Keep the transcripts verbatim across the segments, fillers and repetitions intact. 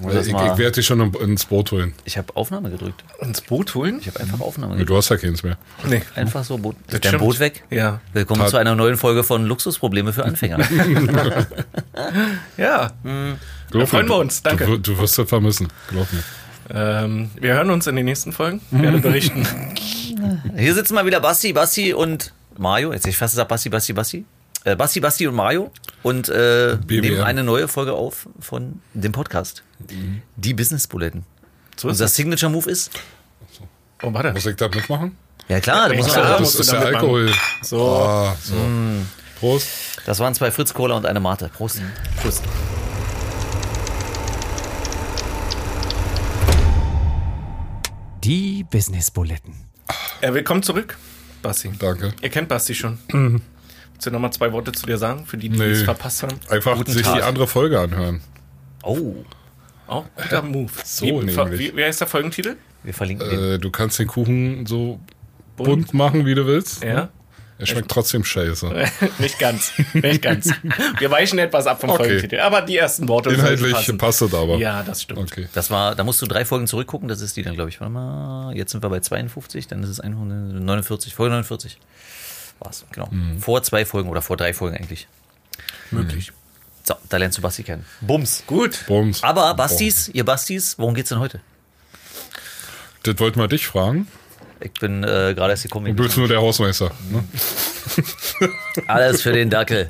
Ich, ich werde dich schon ins Boot holen. Ich habe Aufnahme gedrückt. Ins Boot holen? Ich habe einfach Aufnahme Nee, gedrückt. du hast ja keins mehr. Nee. Einfach so, Boot. Das Ist dein stimmt. Boot weg? Ja. Willkommen Tat- zu einer neuen Folge von Luxusprobleme für Anfänger. Ja. Glaub freuen mir, wir uns. Danke. Du, du wirst das vermissen, glaub mir. Ähm, wir hören uns in den nächsten Folgen. Ich werde berichten. Hier sitzen mal wieder Basti, Basti und Mario. Jetzt hätte ich fast gesagt Basti, Basti, Basti. Äh, Basti, Basti und Mario. Und äh, B B R. nehmen eine neue Folge auf von dem Podcast. Die Business Buletten. So ist Unser das. Signature Move ist? Oh, warte. Muss ich das mitmachen? Ja klar, da Ja, muss man klar. auch. das musst du ist der damit Alkohol. So. Ah, so. Prost. Das waren zwei Fritz Cola und eine Mate. Prost. Prost. Die Business Buletten. Äh, willkommen zurück, Basti. Danke. Ihr kennt Basti schon. Willst du noch mal zwei Worte zu dir sagen, für die, die Nee. es verpasst haben? Einfach Guten sich Tag. die andere Folge anhören. Oh, Auch guter Move. So wie, nämlich. wie, wie heißt der Folgentitel? wir verlinken den. Äh, du kannst den Kuchen so bunt machen, wie du willst. Ja. Er schmeckt trotzdem scheiße. Nicht ganz. Nicht ganz. Wir weichen etwas ab vom Okay. Folgentitel. Aber die ersten Worte sollten Inhaltlich passen. passt es aber. Ja, das stimmt. Okay. Das war, da musst du drei Folgen zurückgucken, das ist die dann, glaube ich. Warte mal, jetzt sind wir bei zweiundfünfzig, dann ist es neunundvierzig, Folge neunundvierzig. War's, genau. Vor zwei Folgen oder vor drei Folgen eigentlich. Möglich. So, da lernst du Basti kennen. Bums. Gut. Bums. Aber Bastis, ihr Bastis, worum geht's denn heute? Das wollten wir dich fragen. Ich bin äh, gerade erst gekommen. Du bist nur der Hausmeister. Ne? Alles für den Dackel.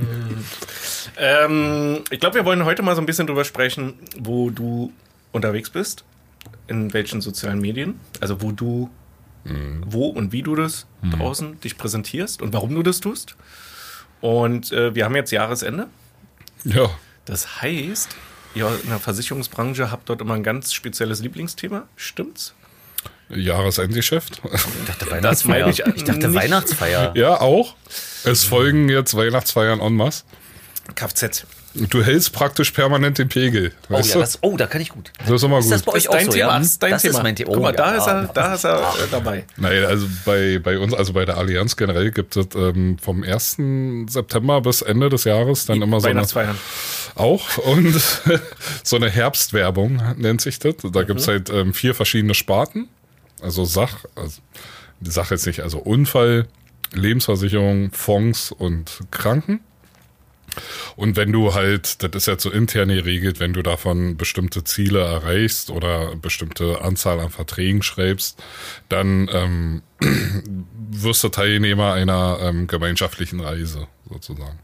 Ähm, ich glaube, wir wollen heute mal so ein bisschen drüber sprechen, wo du unterwegs bist, in welchen sozialen Medien, also wo du, wo und wie du das draußen dich präsentierst und warum du das tust. Und äh, wir haben jetzt Jahresende. Ja. Das heißt, ihr in der Versicherungsbranche habt dort immer ein ganz spezielles Lieblingsthema. Stimmt's? Jahresendgeschäft. Ich dachte Das meine ich Ich dachte nicht. Weihnachtsfeier. Ja, auch. Es folgen jetzt Weihnachtsfeiern en masse. Kfz. Du hältst praktisch permanent den Pegel. Oh, Weißt ja, du? das, oh, da kann ich gut. Das ist immer Ist das gut. bei euch Ist auch dein so, Thema. ja? Das ist dein das Thema. ist mein Thema. Oh, Guck mal, da ja. ist er, da ist er äh, dabei. Nein, also bei, bei uns, also bei der Allianz generell gibt es ähm, vom ersten September bis Ende des Jahres dann immer so eine, Weihnachtsfeiern. auch und so eine Herbstwerbung nennt sich das. Da gibt es halt ähm, vier verschiedene Sparten. Also Sach, also die Sache jetzt nicht, also Unfall, Lebensversicherung, Fonds und Kranken. Und wenn du halt, das ist jetzt so intern geregelt, wenn du davon bestimmte Ziele erreichst oder bestimmte Anzahl an Verträgen schreibst, dann ähm, wirst du Teilnehmer einer ähm, gemeinschaftlichen Reise sozusagen.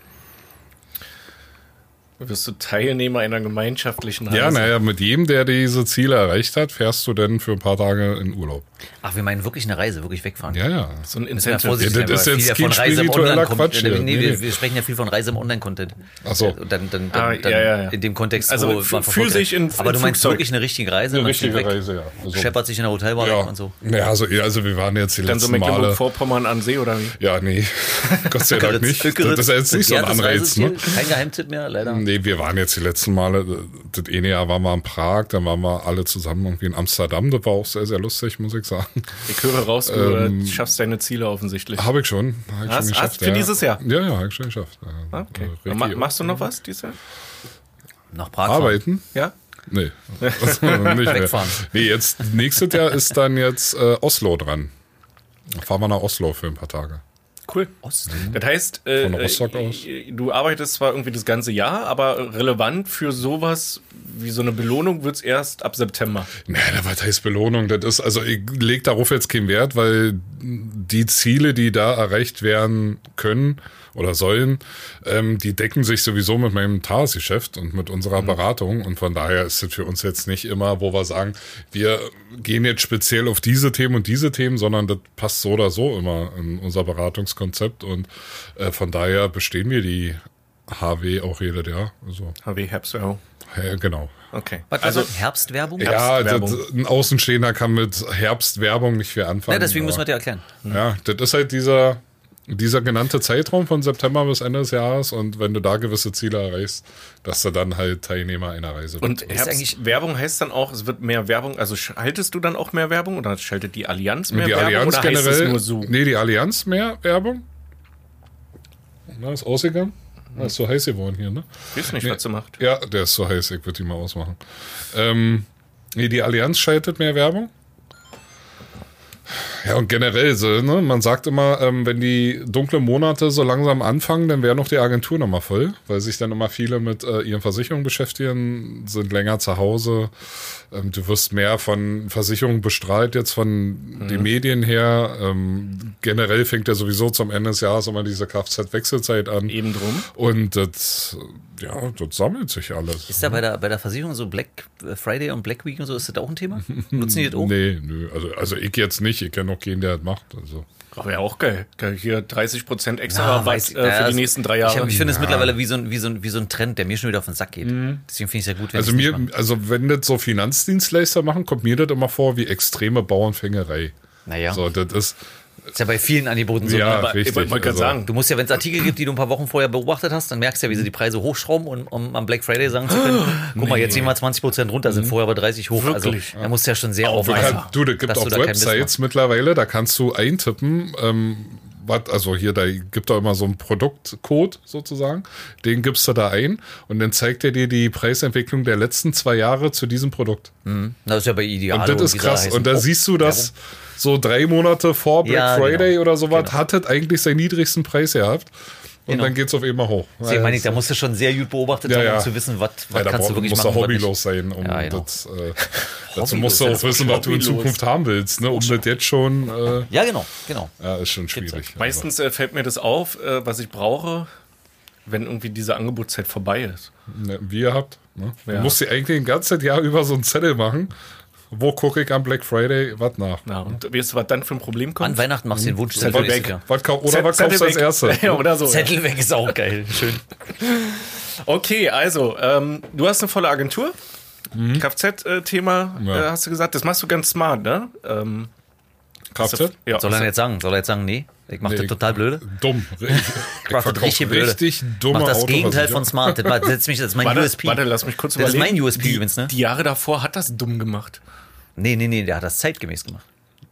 Wirst du Teilnehmer einer gemeinschaftlichen Reise? Ja, naja, mit jedem, der diese Ziele erreicht hat, fährst du dann für ein paar Tage in Urlaub. Ach, wir meinen wirklich eine Reise, wirklich wegfahren. Ja, ja. So ein Ja, Incentive. Vorsichtig, Ja, das aber ist jetzt viel kein von Reise im spiritueller Online-Content. Quatsch Nee, hier. nee, Nee, wir, nee. wir sprechen ja viel von Reise im Online-Content. Ach so. Dann, dann, dann, Ah, dann ja, ja, ja. in dem Kontext, Also wo f- man verfolgt physisch wird. in- Aber in du meinst Flugzeug. wirklich eine richtige Reise? Eine Man fliegt richtige weg, Reise, ja. Also, scheppert sich in der Hotelbar ja. und so. Ja, also, ja, also wir waren jetzt die Dann so letzten Male. Mecklenburg-Vorpommern an See oder wie? Ja, nee, Gott sei Dank nicht. Das ist jetzt nicht so ein Anreiz, ne? Kein Geheimtipp mehr, leider. Nee, wir waren jetzt die letzten Male, das eine Jahr waren wir in Prag, dann waren wir alle zusammen irgendwie in Amsterdam, das war auch sehr, sehr lustig, muss ich sagen. Ich höre raus, du Ähm, äh, schaffst deine Ziele offensichtlich. Habe ich schon, habe ich Hast- schon geschafft. hast für ja. dieses Jahr? Ja, ja, habe ich schon geschafft. Ja, Ah, okay. äh, Ma richtig machst du noch was dieses Jahr? Nach Prag fahren. Arbeiten? Ja? Nee, nicht mehr. Wegfahren. Nee, jetzt, nächstes Jahr ist dann jetzt äh, Oslo dran. Da fahren wir nach Oslo für ein paar Tage. Cool. Ost. Das heißt, äh, Von Rostock äh, aus. du arbeitest zwar irgendwie das ganze Jahr, aber relevant für sowas wie so eine Belohnung wird es erst ab September. Naja, was heißt Belohnung? Das ist, also ich lege darauf jetzt keinen Wert, weil die Ziele, die da erreicht werden können oder sollen, ähm, die decken sich sowieso mit meinem Tagesgeschäft und mit unserer Beratung. Und von daher ist es für uns jetzt nicht immer, wo wir sagen, wir gehen jetzt speziell auf diese Themen und diese Themen, sondern das passt so oder so immer in unser Beratungskonzept. Und äh, von daher bestehen wir die H W auch jedes Jahr. Also, H W Herbstwerbung. ja, genau. Okay. Was Also, also Herbstwerbung? Ja, Herbstwerbung. das, ein Außenstehender kann mit Herbstwerbung nicht viel anfangen. Ja, deswegen müssen wir aber, dir erklären. Ja, das ist halt dieser, dieser genannte Zeitraum von September bis Ende des Jahres und wenn du da gewisse Ziele erreichst, dass du dann halt Teilnehmer einer Reise bist. und Ist eigentlich- Herbstwerbung heißt dann auch, es wird mehr Werbung, also schaltest du dann auch mehr Werbung oder schaltet die Allianz mehr die Werbung Allianz oder heißt generell, es nur so? nee, die Allianz mehr Werbung. Na, ist ausgegangen. Das ist so heiß geworden hier, ne? Ich weiß nicht, Nee. was sie macht. Ja, der ist so heiß, ich würde die mal ausmachen. Ähm, nee, die Allianz schaltet mehr Werbung. Ja, und generell so, ne? Man sagt immer, ähm, wenn die dunklen Monate so langsam anfangen, dann wäre noch die Agentur nochmal voll, weil sich dann immer viele mit äh, ihren Versicherungen beschäftigen, sind länger zu Hause. Ähm, du wirst mehr von Versicherungen bestrahlt jetzt von mhm. den Medien her. Ähm, generell fängt ja sowieso zum Ende des Jahres immer diese Kfz-Wechselzeit an. Eben drum. Und das, ja, das sammelt sich alles. Ist da bei der, bei der Versicherung so Black Friday und Black Week und so, ist das auch ein Thema? Nutzen die das auch? Nee, nö. Also, also ich jetzt nicht. Ich kenne noch keinen, der das macht. Also. Aber wäre auch geil. Geil, hier dreißig Prozent extra Ja, Rabatt weiß ich. äh, für Ja, die das- nächsten drei Jahre. Ich, hab- ich finde es mittlerweile wie so, ein, wie, so ein, wie so ein Trend, der mir schon wieder auf den Sack geht. Deswegen finde ich es ja gut, wenn Also die es mir, nicht machen. also wenn das so Finanzdienstleister machen, kommt mir das immer vor wie extreme Bauernfängerei. Naja, So, das ist, ist ja bei vielen Angeboten so. ja, ne? aber ich richtig. wollte mal gerade also, sagen, Du musst ja, wenn es Artikel gibt, die du ein paar Wochen vorher beobachtet hast, dann merkst du ja, wie sie die Preise hochschrauben, und, um am Black Friday sagen zu können, guck mal, jetzt sehen wir zwanzig Prozent runter, sind vorher aber dreißig hoch. Wirklich? Also da musst du ja schon sehr Auf Du, aufpassen. kann, du, da gibt dass auch du da keinen Mist Websites mittlerweile, da kannst du eintippen, ähm, was, also hier, da gibt da immer so einen Produktcode sozusagen, den gibst du da ein und dann zeigt er dir die Preisentwicklung der letzten zwei Jahre zu diesem Produkt. Das ist ja bei Idealo. Und das ist wie sie da krass. heißen. Und da Oh, siehst du, dass so drei Monate vor Black Ja, Friday genau. oder sowas Genau. hat das eigentlich seinen niedrigsten Preis gehabt. Und Genau. dann geht's auf einmal hoch. Deswegen meine ich, Ja, da musst du schon sehr gut beobachtet Ja, haben, ja. um zu wissen, was, was ja, da kannst brauch- du wirklich musst machen. du und was nicht. hobbylos sein, um Ja, genau. das, äh, dazu Hobbylos, musst du ja, auch das wissen, was du in hobbylos. Zukunft haben willst, ne? Um das jetzt schon, äh, Ja, genau, genau. ja, ist schon schwierig. meistens äh, fällt mir das auf, äh, was ich brauche, wenn irgendwie diese Angebotszeit vorbei ist. Also, ne, wie ihr habt, ne? Du Ja. musst dir eigentlich ein ganzes Jahr über so einen Zettel machen. Wo gucke ich am Black Friday was nach? Ja, und weißt du, was dann für ein Problem kommt? An Weihnachten machst du den Wunsch Zettel für nächstes weg. Jahr. Was, kau- oder Zett- was kaufst du als weg. erstes? Ja, oder so. Ja. Zettel weg ist auch geil. Schön. Okay, also, ähm, du hast eine volle Agentur. Kfz-Thema, Mhm. Ja. äh, hast du gesagt. Das machst du ganz smart, ne? Ähm, Kfz? ja. Soll er jetzt sagen? Soll er jetzt sagen, nee? Ich mach Nee, das total blöde. Dumm. Ich, ich mach das verkauf richtig blöde. richtig dumme Mach das Gegenteil von Autoversicherung. smart. Das, war- setzt mich, das ist mein Warte, U S P. warte, lass mich kurz Das ist überlegen. mein U S P die, übrigens, ne? Die Jahre davor hat das dumm gemacht. Nee, nee, nee, der hat das zeitgemäß gemacht.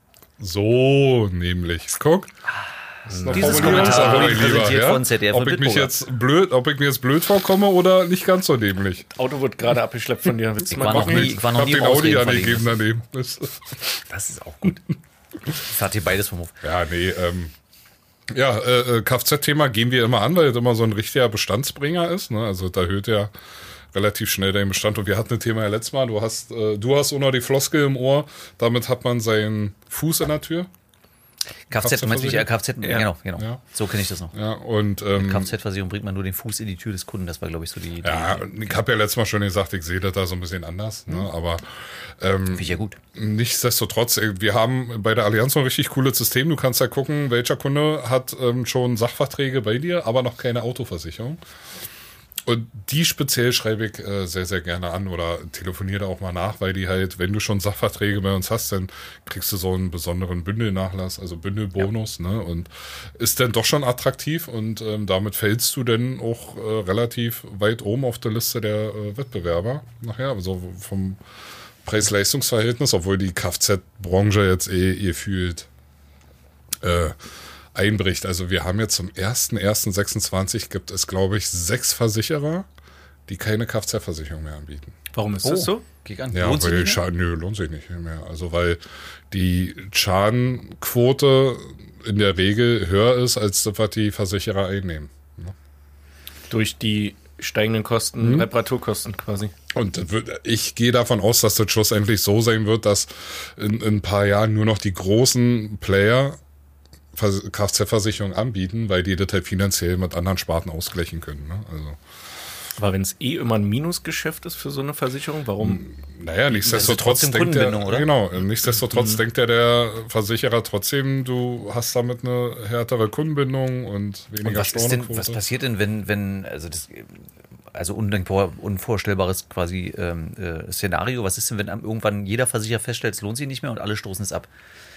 So, nämlich. Guck. Das ist eine Dieses Formulierungssache, Kommentar mein wurde Lieber, präsentiert ja? von Z D F ob und ich mich Bitburger. jetzt blöd, ob ich mir jetzt blöd vorkomme oder nicht ganz so dämlich. Auto wird gerade abgeschleppt von dir. Willst du Ich mal war noch gucken? nie- ich war noch hab nie den im Audi Ausreden angegeben daneben. Das, Das ist auch gut. Fahrt ihr beides vom Hof. ja, nee, ähm, ja, äh, äh, Kfz-Thema gehen wir immer an, weil es immer so ein richtiger Bestandsbringer ist. Ne? Also da erhöht ja relativ schnell deinen Bestand. Und wir hatten ein Thema ja letztes Mal. Du hast, äh, du hast auch noch die Floskel im Ohr. Damit hat man seinen Fuß in der Tür. Kfz, du meinst mich, ja, Kfz, Ja. genau, genau. Ja. So kenne ich das noch. Ja, und ähm, Kfz-Versicherung bringt man nur den Fuß in die Tür des Kunden. Das war, glaube ich, so die Idee. ja, ich habe ja letztes Mal schon gesagt, ich sehe das da so ein bisschen anders. Ne? Aber ähm, Finde ich ja gut. nichtsdestotrotz, ey, wir haben bei der Allianz noch ein richtig cooles System. Du kannst ja gucken, welcher Kunde hat ähm, schon Sachverträge bei dir, aber noch keine Autoversicherung. Und die speziell schreibe ich äh, sehr, sehr gerne an oder telefoniere da auch mal nach, weil die halt, wenn du schon Sachverträge bei uns hast, dann kriegst du so einen besonderen Bündelnachlass, also Bündelbonus, ja. Ne? Und ist dann doch schon attraktiv und ähm, damit fällst du dann auch äh, relativ weit oben auf der Liste der äh, Wettbewerber nachher, also vom Preis-Leistungs-Verhältnis, obwohl die Kfz-Branche jetzt eh ihr fühlt äh, einbricht. Also wir haben jetzt zum ersten ersten sechsundzwanzig gibt es, glaube ich, sechs Versicherer, die keine Kfz-Versicherung mehr anbieten. Warum ist das so? Kick an. Ja, Lohnt sich weil nicht mehr? Schaden, nö, lohnt sich nicht mehr. Also weil die Schadenquote in der Regel höher ist, als das, was die Versicherer einnehmen. Durch die steigenden Kosten, Mhm. Reparaturkosten quasi. Und das wird, ich gehe davon aus, dass das schlussendlich so sein wird, dass in, in ein paar Jahren nur noch die großen Player Vers- Kfz-Versicherungen anbieten, weil die das halt finanziell mit anderen Sparten ausgleichen können. Ne? Also, Aber wenn es eh immer ein Minusgeschäft ist für so eine Versicherung, warum? naja, nichtsdestotrotz trotzdem denkt der, Kundenbindung, oder? genau, nichtsdestotrotz denkt der, der Versicherer trotzdem, du hast damit eine härtere Kundenbindung und weniger Und was ist denn, Stornoquote. was passiert denn, wenn, wenn, also das, also undenkbar, unvorstellbares quasi ähm, äh, Szenario, was ist denn, wenn am- irgendwann jeder Versicherer feststellt, es lohnt sich nicht mehr und alle stoßen es ab?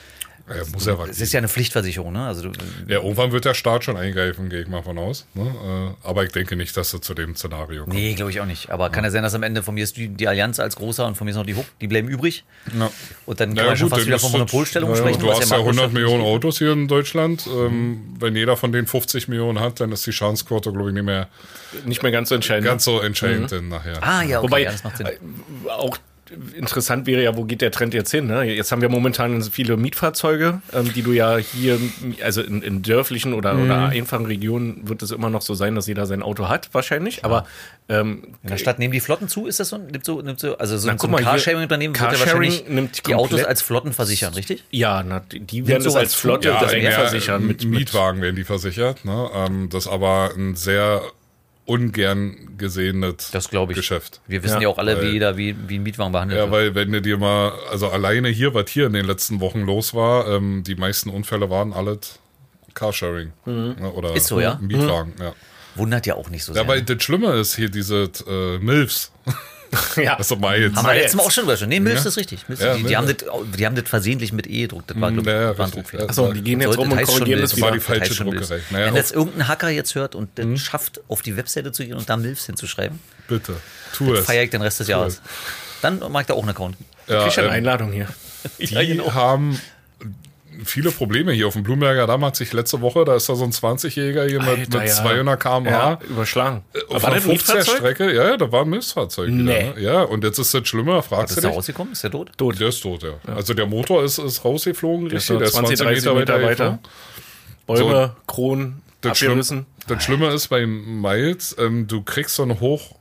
Ja, muss ja was Es ist ja eine Pflichtversicherung, ne? Also du, Ja, irgendwann wird der Staat schon eingreifen, gehe ich mal von aus. Ne? Äh, Aber ich denke nicht, dass es zu dem Szenario kommt. nee, glaube ich auch nicht. Aber kann ja sein, dass am Ende von mir ist die, die Allianz als großer und von mir ist noch die Hook, die bleiben übrig. Ja. Und dann kann Naja, man schon gut, fast dann wieder ist von das- Monopolstellung ja, sprechen. Du was hast ja Marktwirtschaft hundert Millionen nicht Autos hier in Deutschland. Ähm, wenn jeder von denen fünfzig Millionen hat, dann ist die Schadensquote, glaube ich, nicht mehr Nicht mehr ganz so entscheidend. ganz so entscheidend dann nachher. geht. Ah, ja, okay, Wobei, ja, das macht Sinn. äh, auch interessant wäre ja, wo geht der Trend jetzt hin? Ne? Jetzt haben wir momentan viele Mietfahrzeuge, ähm, die du ja hier, also in, in dörflichen oder, Mhm. oder einfachen Regionen wird es immer noch so sein, dass jeder sein Auto hat, wahrscheinlich. Aber ähm, In der Stadt nehmen die Flotten zu, ist das so? Nimmt so, nimmt so also so Na, ein, so guck ein mal, hier- Carsharing-Unternehmen wird ja Carsharing wahrscheinlich nimmt die Autos komplett- als Flotten versichern, richtig? ja, na, die- die werden so das als als Flotte Ja, direkt mehr versichern. Mit, mit, Mietwagen werden die versichert. Ne? Ähm, das ist aber ein sehr ungern gesehenes Das glaube ich. Geschäft. Wir wissen Ja, ja, auch alle, weil- wie jeder wie, wie ein Mietwagen behandelt Ja, wird. weil wenn du dir mal, also alleine hier, was hier in den letzten Wochen los war, ähm, die meisten Unfälle waren alles Carsharing. Ne? Oder Ist so, ja? Mietwagen, ja. Wundert ja auch nicht so Ja, sehr. aber das Schlimme ist hier diese äh, Milfs. ja. Also mal jetzt. haben wir jetzt. letztes Mal auch schon drüber schon. Nee, Milfs Ja. ist richtig. Milfs, Ja, die, die, Milfs. haben das, die haben das versehentlich mit E gedruckt. Das war, glaub ich, ja, ja, war ein richtig. Druckfehler. Ja. Achso, die gehen jetzt Sollte- rum und heißt schon korrigieren Milfs. das war wieder. die falsche heißt schon Druckerei. Milfs. Naja, Wenn auch- jetzt irgendein Hacker jetzt hört und das schafft, auf die Webseite zu gehen und da Milfs hinzuschreiben, Bitte, tu es. feiere ich den Rest des Jahres. Dann mache ich da auch einen Account. Ja, Ich habe eine ähm, Einladung hier. die Ja, genau. haben viele Probleme hier auf dem Blumenberger Damm. Hat sich letzte Woche, da ist da so ein zwanzigjähriger hier mit, Alter, mit ja. zweihundert Kilometer pro Ja, Stunde. überschlagen. Auf War einer das ein Mietfahrzeug? fünfziger-Strecke, ja, ja, da war ein Milfsfahrzeug. Nee. Wieder, ne? Ja, und jetzt ist das schlimmer, Was fragst ist du da dich. rausgekommen? Ist der tot? Tot. Der ist tot, ja. Also der Motor ist, ist rausgeflogen, ist richtig. so Der ist zwanzig, zwanzig dreißig Meter Meter weiter. weiter. geflogen. Bäume, Kronen, Das, Schlimm, abgerissen. das Schlimme ist bei Miles, ähm, du kriegst so eine hoch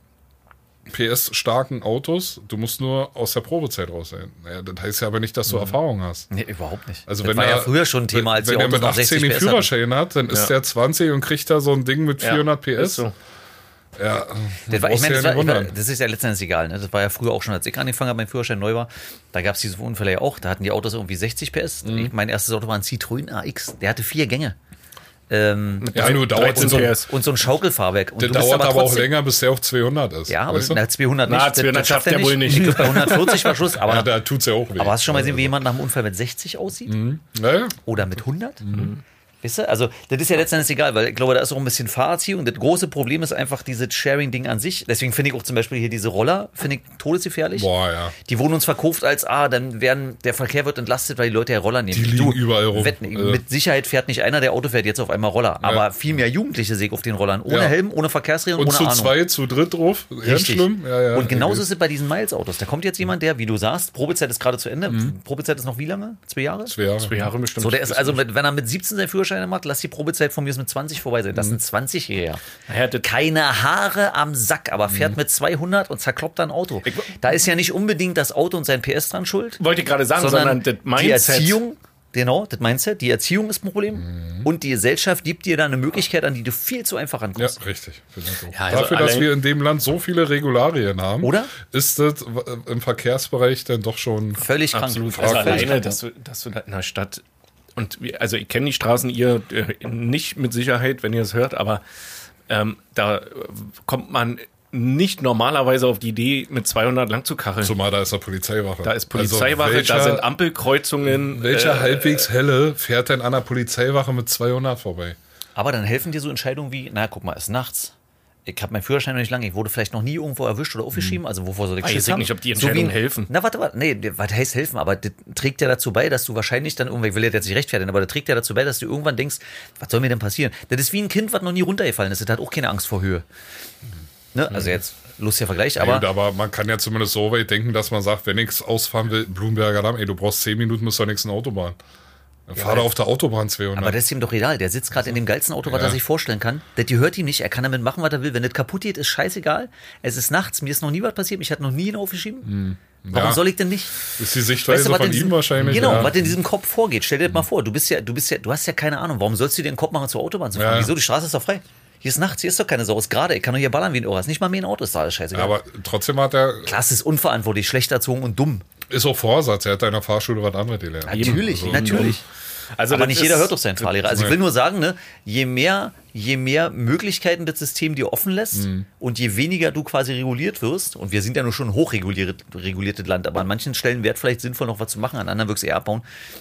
P S-starken Autos, du musst nur aus der Probezeit raus sein. Naja, das heißt ja aber nicht, dass du Erfahrung hast. Nee, überhaupt nicht. Also das wenn war er, ja früher schon ein Thema, als wenn die er Autos mit noch achtzehn sechzig den P S hatten. Führerschein hat, dann ist Ja. der zwanzig und kriegt da so ein Ding mit vierhundert P S. Ist so. Ja, Das, war, ich brauchst meine, du das, ja war, nicht wundern. das ist ja letztendlich egal. Ne? Das war ja früher auch schon, als ich angefangen habe, mein Führerschein neu war. Da gab es diese Unfälle ja auch. Da hatten die Autos irgendwie sechzig P S. Mhm. Ich, mein erstes Auto war ein Citroën A X. Der hatte vier Gänge. Ähm, Ja, nur dauert dreizehn und so, P S. und so ein Schaukelfahrwerk. Und der du bist dauert aber auch trotzdem- länger, bis der auf zweihundert ist. Ja, aber weißt du? na, zweihundert nicht. Na, Das- zweihundert das schafft schafft er wohl nicht. Ich glaube, bei hundertvierzig war Schluss. Aber, Ja, da tut's ja auch weh. aber hast du schon mal gesehen, wie jemand nach einem Unfall mit sechzig aussieht? Naja, Oder mit hundert? Weißt du? Also, das ist ja letztendlich egal, weil ich glaube, da ist auch ein bisschen Fahrerziehung. Das große Problem ist einfach dieses Sharing-Ding an sich. Deswegen finde ich auch zum Beispiel hier diese Roller, finde ich todesgefährlich. boah, ja. Die wurden uns verkauft als, ah, dann werden, der Verkehr wird entlastet, weil die Leute ja Roller nehmen. Die liegen überall rum. Wetten, Also- mit Sicherheit fährt nicht einer, der Auto fährt jetzt auf einmal Roller. Aber viel mehr Jugendliche sehe ich auf den Rollern. Ohne Ja. Helm, ohne Verkehrsregeln, Und ohne zu Ahnung. zwei, zu dritt drauf. Ganz Richtig. schlimm. Ja, ja, und genauso ich ist es bei diesen Miles-Autos. Da kommt jetzt jemand, der, wie du sagst, Probezeit ist gerade zu Ende. Probezeit ist noch wie lange? Zwei Jahre? weiß, Jahre. Zwei Jahre bestimmt. So, der ist also, mit, wenn er mit siebzehn seinen Führerschein macht, lass die Probezeit von mir ist mit zwanzig vorbei sein. Das sind zwanzigjähriger. Ja, das- Keine Haare am Sack, aber fährt mit zweihundert und zerkloppt ein Auto. Da ist ja nicht unbedingt das Auto und sein P S dran schuld, Wollte ich gerade sagen, sondern, sondern das die Mindset. Erziehung. Genau, das Mindset, die Erziehung ist ein Problem. Und die Gesellschaft gibt dir da eine Möglichkeit, an die du viel zu einfach Ja, rankommst. richtig. Finde ich auch. Ja, also Dafür, dass allein- wir in dem Land so viele Regularien haben, Oder? ist das äh, im Verkehrsbereich dann doch schon. Völlig krank. Absolut. Fragwürdig. Also alleine, dass du, dass du da in der Stadt und wir, also ich kenne die Straßen, ihr äh, nicht mit Sicherheit, wenn ihr es hört, aber ähm, da äh, kommt man nicht normalerweise auf die Idee, mit zweihundert lang zu kacheln. Zumal da ist eine Polizeiwache. Da ist Polizeiwache, Also welcher, da sind Ampelkreuzungen. Welcher äh, halbwegs helle fährt denn an einer Polizeiwache mit zweihundert vorbei? Aber dann helfen dir so Entscheidungen wie, na guck mal, es ist nachts. Ich habe meinen Führerschein noch nicht lange, ich wurde vielleicht noch nie irgendwo erwischt oder aufgeschrieben, also wovor soll ich Weiß Schiss ich haben? nicht, ob die So wie Entscheidungen ein- helfen. Na, warte, warte, nee, was heißt helfen, aber das trägt ja dazu bei, dass du wahrscheinlich dann irgendwann, ich will jetzt nicht rechtfertigen, aber das trägt ja dazu bei, dass du irgendwann denkst, was soll mir denn passieren? Das ist wie ein Kind, was noch nie runtergefallen ist, das hat auch keine Angst vor Höhe. Ne? Also jetzt, lustiger Vergleich, Aber, aber... aber man kann ja zumindest so weit denken, dass man sagt, wenn ich ausfahren will, Blumenberger Damm, ey, du brauchst zehn Minuten bis zur nächsten Autobahn. Dann fahr doch auf der Autobahn zweihundert. Aber das ist ihm doch egal. Der sitzt gerade in dem geilsten Auto, was Ja. er sich vorstellen kann. Das gehört ihm nicht. Er kann damit machen, was er will. Wenn das kaputt geht, ist scheißegal. Es ist nachts. Mir ist noch nie was passiert. Mich hat noch nie ihn aufgeschrieben. Warum Ja. soll ich denn nicht? ist die Sichtweise was von in ihm diesem, wahrscheinlich. Genau, ja. was in diesem Kopf vorgeht. Stell dir das mal vor. Du bist ja, du bist ja, du hast ja keine Ahnung. Warum sollst du dir den Kopf machen, zur Autobahn zu fahren? Ja. Wieso? Die Straße ist doch frei. Hier ist nachts, hier ist doch keine Sau. Ist gerade. Ich kann doch hier ballern wie ein Ohr. Ist nicht mal mehr ein Auto. Ist da alles scheißegal. Aber trotzdem hat er, Klar, es ist unverantwortlich, schlecht erzogen und dumm. ist auch Vorsatz, er hat da in der Fahrschule was anderes gelernt. Natürlich, Also, natürlich. Also Aber das nicht ist- jeder hört auf seinen Fahrlehrer. Also ich Nee. will nur sagen, ne, je mehr, je mehr Möglichkeiten das System dir offen lässt und je weniger du quasi reguliert wirst, und wir sind ja nur schon ein hochreguliertes reguliertes Land, aber an manchen Stellen wäre es vielleicht sinnvoll, noch was zu machen, an anderen wirklich eher abbauen,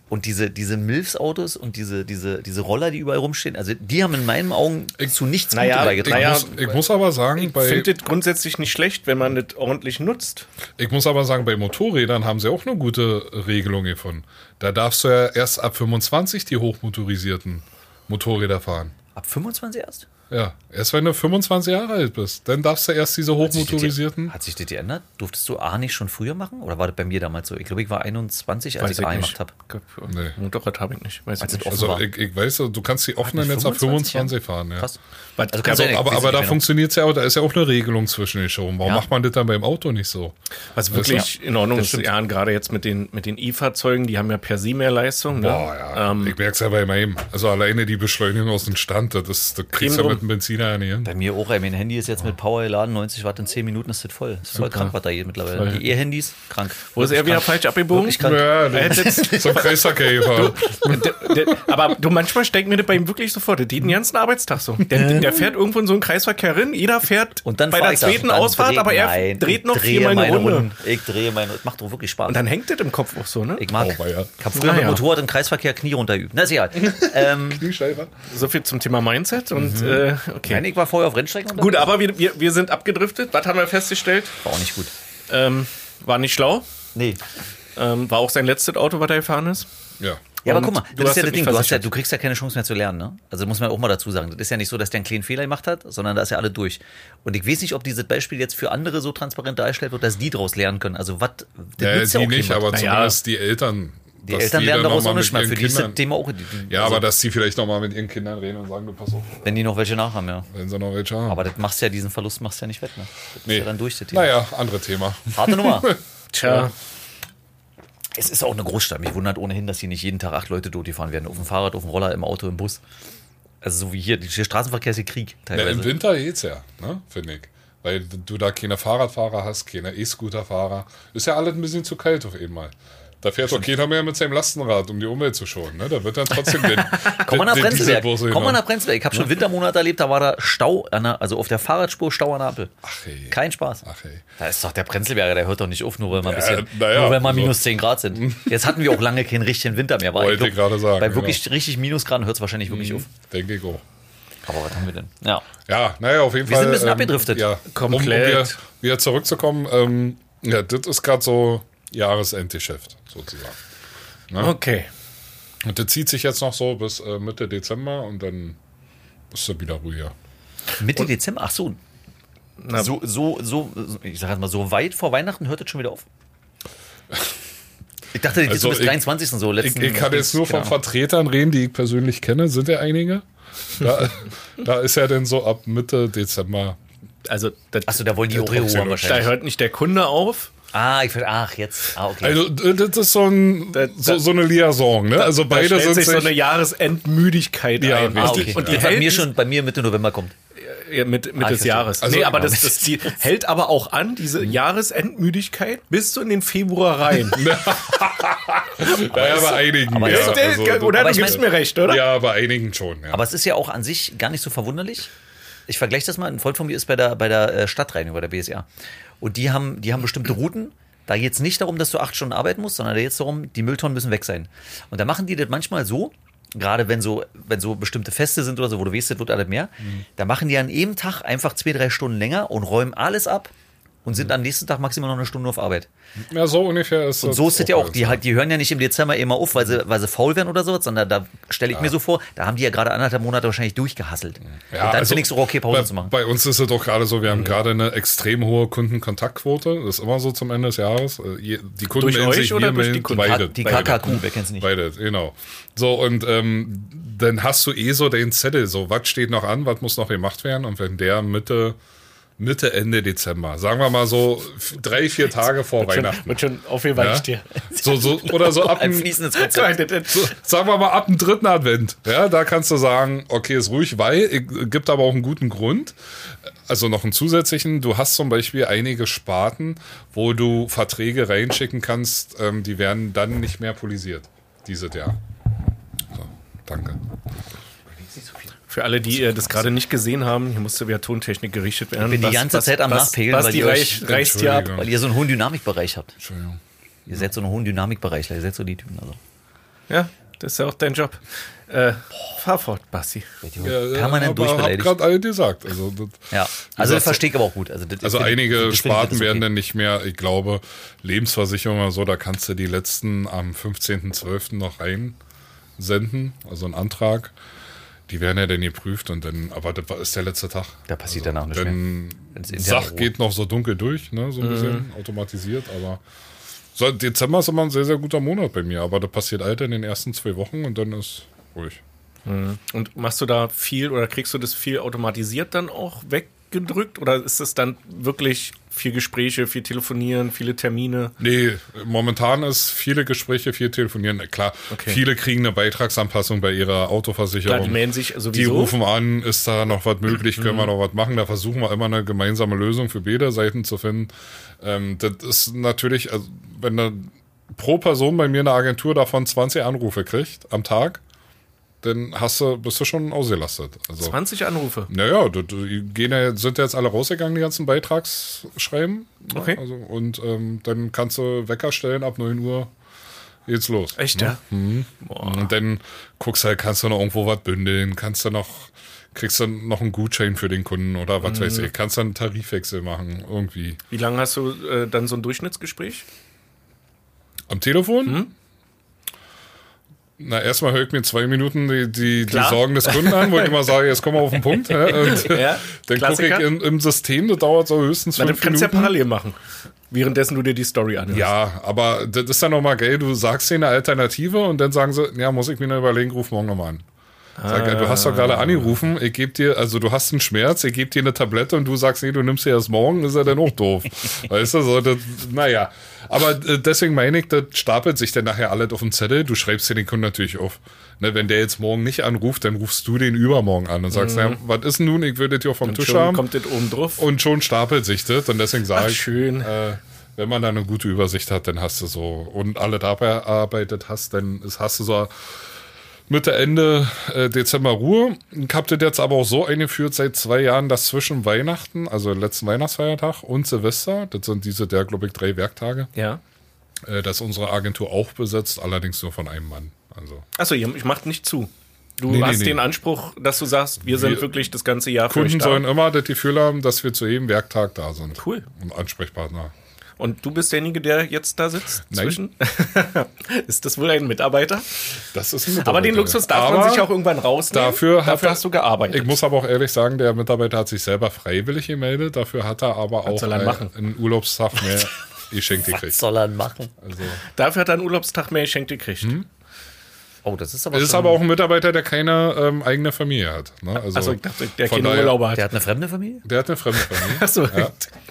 Und diese, diese Milfs-Autos und diese, diese, diese Roller, die überall rumstehen, also die haben in meinen Augen zu nichts naja, Gutes beigetragen. naja, muss, ich muss aber sagen, Ich bei, finde das grundsätzlich nicht schlecht, wenn man das ordentlich nutzt. ich muss aber sagen, bei Motorrädern haben sie auch eine gute Regelung gefunden. Da darfst du ja erst ab fünfundzwanzig die hochmotorisierten Motorräder fahren. Ab fünfundzwanzig erst? Ja, erst wenn du fünfundzwanzig Jahre alt bist, dann darfst du erst diese hochmotorisierten. Hat sich das geändert? Durftest du A nicht schon früher machen? Oder war das bei mir damals so? Ich glaube, ich war einundzwanzig, als Weiß ich A ich gemacht habe. Nee. Motorrad habe ich nicht. Weiß ich Also nicht. offen Also war. ich, ich weiß, du kannst die offenen nicht jetzt ab fünfundzwanzig, fünfundzwanzig ja? fahren. Ja. Krass. Was- Also kannst du ja, Aber, weiß aber ich da nicht, funktioniert es ja auch, da ist ja auch eine Regelung zwischen den Warum Ja. macht man das dann beim Auto nicht so? Was wirklich in Ordnung ist, ja, und gerade jetzt mit den mit den E-Fahrzeugen, die haben ja per se mehr Leistung. Ne? Boah, ja. ähm, ich merke es ja bei meinem. Also alleine die Beschleunigung aus dem Stand, das, ist, das kriegst du ja Eben mit dem Benziner ja nicht hin. Bei mir auch, ey, mein Handy ist jetzt mit Power geladen, neunzig Watt in zehn Minuten ist das voll. Das ist voll krank Batterie mittlerweile. Voll. Die E-Handys, krank. wo ist er wieder Wirklich falsch krank. abgebogen? Wirklich krank. Ja, Er hätte jetzt- so ein Kreisverkehr gefahren. Der- der- aber du, manchmal steckt mir das bei ihm wirklich so vor. Der geht den ganzen Arbeitstag so. Der, der fährt irgendwo in so einen Kreisverkehr rein. Jeder fährt Und dann bei fahr der ich da. zweiten Dann Ausfahrt, dreh- aber er nein, dreht noch ich drehe viermal eine meine Runde. Runden. Ich drehe meine Runden. Macht doch wirklich Spaß. Und dann hängt das im Kopf auch so, ne? ich mag. Oh, weia. Ich habe früher mit Naja. Motorrad im Kreisverkehr Knie runterüben. Na, ist egal. ähm, Kniescheibe. So viel zum Thema Mindset und äh, okay. nein, ich war vorher auf Rennstrecken unterwegs. Gut, aber wir, wir, wir sind abgedriftet. Was haben wir festgestellt? War auch nicht gut. Ähm, war nicht schlau. Nee. Ähm, war auch sein letztes Auto, was er gefahren ist. Ja. Ja, aber Und guck mal, du das hast ist ja das das Ding, nicht du, hast ja, versichert. du kriegst ja keine Chance mehr zu lernen, ne? Also muss man auch mal dazu sagen, das ist ja nicht so, dass der einen kleinen Fehler gemacht hat, sondern da ist ja alle durch. Und ich weiß nicht, ob dieses Beispiel jetzt für andere so transparent dargestellt wird, dass die daraus lernen können. Also was, das Ja, nützt ja die auch nicht, keinem aber was. Naja. zumindest die Eltern. Die Eltern lernen daraus auch nicht mehr, für die ist das Kindern, Thema auch... Die, die, Ja, also, aber dass die vielleicht nochmal mit ihren Kindern reden und sagen, du pass auf, wenn die noch welche nachhaben, ja. wenn sie noch welche haben. Aber das machst ja, diesen Verlust machst du ja nicht wett, ne? Das Nee. ist ja dann durch, das Thema. Naja, andere Thema. Harte Nummer. Tja, Es ist auch eine Großstadt. Mich wundert ohnehin, dass hier nicht jeden Tag acht Leute tot gefahren werden. Auf dem Fahrrad, auf dem Roller, im Auto, im Bus. Also so wie hier. Der Straßenverkehr ist hier Krieg Ja, teilweise. Im Winter geht's ja, ne, finde ich. Weil du da keine Fahrradfahrer hast, keine E-Scooterfahrer. Ist ja alles ein bisschen zu kalt auf einmal. Da fährt doch keiner mehr mit seinem Lastenrad, um die Umwelt zu schonen. Ne? Da wird dann trotzdem den, Komm mal nach den Prenzlberg. Dieselbusse Komm mal genommen. nach Prenzlberg. Ich habe schon Wintermonate erlebt, da war da Stau, an der, also auf der Fahrradspur Stau an der Ampel. Ach ey. Kein Spaß. Ach ey. Da ist doch der Prenzlberger, der hört doch nicht auf, nur weil mal ein Ja, bisschen, naja, nur weil mal also- minus zehn Grad sind. Jetzt hatten wir auch lange keinen richtigen Winter mehr. War Wollte ich gerade sagen, Bei genau. wirklich richtig Minusgraden hört es wahrscheinlich wirklich auf. Denke ich auch. Aber was haben wir denn? Ja. Ja, naja, auf jeden Wir Fall. sind ein bisschen ähm, abgedriftet. Ja, Komplett. Um, um wieder, wieder zurückzukommen, ähm, ja, das ist gerade so Jahresendgeschäft, sozusagen. okay. Und das zieht sich jetzt noch so bis äh, Mitte Dezember und dann ist es wieder ruhiger. Mitte Dezember, ach so. Na, So, so, so, ich sag jetzt mal, so weit vor Weihnachten hört das schon wieder auf? Ich dachte, das geht Also so bis ich- dreiundzwanzigsten so. Ich, Letzten, ich kann jetzt nur von keine Ahnung. Vertretern reden, die ich persönlich kenne, sind ja einige. Da, da ist ja dann so ab Mitte Dezember. also, das, Achso, da wollen die Der Oreo Tropfen haben da wahrscheinlich. hört nicht der Kunde auf. Ah, ich ver- ach, jetzt. Ah, okay. Also das ist so, ein, Da- so, da- so eine Liaison, ne? Also Da beide stellt sind sich so sich, eine Jahresendmüdigkeit Ja, ein. ah, richtig. okay. Und die, und die Ja, bei hält mir bis- schon, bei mir Mitte November kommt. Ja, mit, mit Ah, ich des verstehe. Jahres. Also- nee, aber das, das die hält aber auch an, diese Jahresendmüdigkeit, bis du in den Februar rein. naja, bei einigen. aber ja, ist- also, oder aber du ich gibst mein- mir recht, oder? ja, bei einigen schon. Ja. Aber es ist ja auch an sich gar nicht so verwunderlich. Ich vergleiche das mal. Ein Freund von mir ist bei der, bei der äh, Stadtreinigung, bei der B S R. Und die haben, die haben bestimmte Routen. Da geht es nicht darum, dass du acht Stunden arbeiten musst, sondern da geht es darum, die Mülltonnen müssen weg sein. Und da machen die das manchmal so, gerade wenn so, wenn so bestimmte Feste sind oder so, wo du weißt, das wird alles mehr, da machen die an jedem Tag einfach zwei, drei Stunden länger und räumen alles ab und sind am nächsten Tag maximal noch eine Stunde auf Arbeit. ja, so ungefähr ist Und so ist es ja auch. Die, halt, die hören ja nicht im Dezember immer auf, weil sie, weil sie faul werden oder so, sondern da stelle ich mir so vor, da haben die ja gerade anderthalb Monate wahrscheinlich durchgehasselt. Ja, und dann also finde ich es auch okay, Pause bei, zu machen. Bei uns ist es doch gerade so, wir haben gerade eine extrem hohe Kundenkontaktquote. Das ist immer so zum Ende des Jahres. Äh, je- Die Kunden Durch melden euch sich, oder wir durch die melden, Kunden? beide. die beide. K K Q, wer kennt's nicht? Beide, genau. So, und ähm, dann hast du eh so den Zettel, so, was steht noch an, was muss noch gemacht werden? Und wenn der Mitte, Mitte, Ende Dezember, sagen wir mal so f- drei, vier Tage vor Wird schon, Weihnachten. wird schon aufgeweicht Ja? hier. So, so, oder so ab Ein dem, fließendes Konzept. so, sagen wir mal ab dem dritten Advent. Ja, da kannst du sagen, okay, ist ruhig, weil, äh, gibt aber auch einen guten Grund. Also noch einen zusätzlichen. Du hast zum Beispiel einige Sparten, wo du Verträge reinschicken kannst, ähm, die werden dann nicht mehr polisiert. Dieses Jahr. So, danke. Für alle, die äh, das gerade nicht gesehen haben, hier musste wieder Tontechnik gerichtet werden. Ich bin die Was- ganze was- Zeit am was- Nachpegeln, Was weil die ihr euch- reich, reißt hier ab. Entschuldigung. Weil ihr so einen hohen Dynamikbereich habt. Entschuldigung. Ihr seid so einen hohen Dynamikbereichler, ihr seid so die Typen. Also. Ja, das ist ja auch dein Job. Äh, fahr fort, Basti. Ja, Permanent aber durchbeleidigt. hab gerade alle gesagt. Also, das, Ja, also das verstehe ich aber auch gut. Also, das also find- einige das find ich Sparten das werden okay. dann nicht mehr, ich glaube, Lebensversicherung oder so, da kannst du die letzten am fünfzehnten zwölften noch reinsenden, also einen Antrag. Die werden ja dann geprüft und dann, aber das ist der letzte Tag. Da passiert danach nicht Dann Wenn's interne Sach Ruhe. geht noch so dunkel durch, ne, so ein bisschen automatisiert, aber so, Dezember ist immer ein sehr, sehr guter Monat bei mir, aber da passiert Alter in den ersten zwei Wochen und dann ist ruhig. Und machst du da viel oder kriegst du das viel automatisiert dann auch weggedrückt? Oder ist es dann wirklich viel Gespräche, viel Telefonieren, viele Termine? Nee, momentan ist viele Gespräche, viel telefonieren. Klar, Okay. viele kriegen eine Beitragsanpassung bei ihrer Autoversicherung. Klar, die melden sich Die sowieso. rufen an, ist da noch was möglich, können wir noch was machen. Da versuchen wir immer eine gemeinsame Lösung für beide Seiten zu finden. Ähm, das ist natürlich, also wenn da pro Person bei mir eine Agentur davon zwanzig Anrufe kriegt am Tag, dann hast du, bist du schon ausgelastet. Also, zwanzig Anrufe. naja, die, die gehen ja, sind ja jetzt alle rausgegangen, die ganzen Beitragsschreiben. Ne? Okay. Also, und ähm, dann kannst du Wecker stellen, ab neun Uhr geht's los. Echt, ne? ja? Boah. Und dann guckst halt, kannst du noch irgendwo was bündeln, kannst du noch, kriegst du noch einen Gutschein für den Kunden oder was weiß ich, kannst du einen Tarifwechsel machen, irgendwie. Wie lange hast du äh, dann so ein Durchschnittsgespräch? Am Telefon? Na, erstmal höre ich mir zwei Minuten die, die, die Klar. Sorgen des Kunden an, wo ich immer sage, jetzt komm mal auf den Punkt. Ja, und Ja, dann gucke ich Klassiker. in, im System, das dauert so höchstens Na, das fünf kannst du ja Minuten. parallel machen, währenddessen du dir die Story anhörst. Ja, aber das ist dann nochmal geil, du sagst denen eine Alternative und dann sagen sie, ja, muss ich mir noch überlegen, ruf morgen nochmal an. Sag, ja, du hast doch gerade angerufen, ich gebe dir, also du hast einen Schmerz, ich gebe dir eine Tablette und du sagst, nee, du nimmst sie erst morgen, ist ja dann auch doof. Weißt du, so, das, naja. Aber äh, deswegen meine ich, das stapelt sich dann nachher alles auf den Zettel, du schreibst dir den Kunden natürlich auf. Ne, wenn der jetzt morgen nicht anruft, dann rufst du den übermorgen an und sagst, na, was ist denn nun, ich will das hier vom Und Tisch schon haben. kommt das oben drauf. Und schon stapelt sich das und deswegen sage Ach, ich, schön. Äh, wenn man da eine gute Übersicht hat, dann hast du so und alle dabei arbeitet hast, dann ist, hast du so Mitte, Ende äh, Dezember Ruhe. Ich hab das jetzt aber auch so eingeführt seit zwei Jahren, dass zwischen Weihnachten, also letzten Weihnachtsfeiertag und Silvester, das sind diese, der glaube ich, drei Werktage, Ja. äh, dass unsere Agentur auch besetzt, allerdings nur von einem Mann. Also Achso, ihr ich macht nicht zu. Du Nee, nee, hast nee. den Anspruch, dass du sagst, wir sind Wir- wirklich das ganze Jahr für euch Kunden da. sollen immer das Gefühl haben, dass wir zu jedem Werktag da sind. Cool. Und Ansprechpartner. Und du bist derjenige, der jetzt da sitzt? Nein. Zwischen? Ist das wohl ein Mitarbeiter? Das ist ein Aber den Mitarbeiter. Luxus darf Aber man sich auch irgendwann rausnehmen. Dafür, hat dafür er- hast du gearbeitet. Ich muss aber auch ehrlich sagen, der Mitarbeiter hat sich selber freiwillig gemeldet. Dafür hat er aber auch soll er ein- machen? einen Urlaubstag mehr geschenkt Was gekriegt. soll er denn machen? Also, Dafür hat er einen Urlaubstag mehr geschenkt gekriegt. Oh, das ist aber es ist schon- aber auch ein Mitarbeiter, der keine ähm, eigene Familie hat. Ne? Also, Also ich dachte, der von keine daher- Urlauber hat. Der hat eine fremde Familie? Der hat eine fremde Familie. Achso. Ja.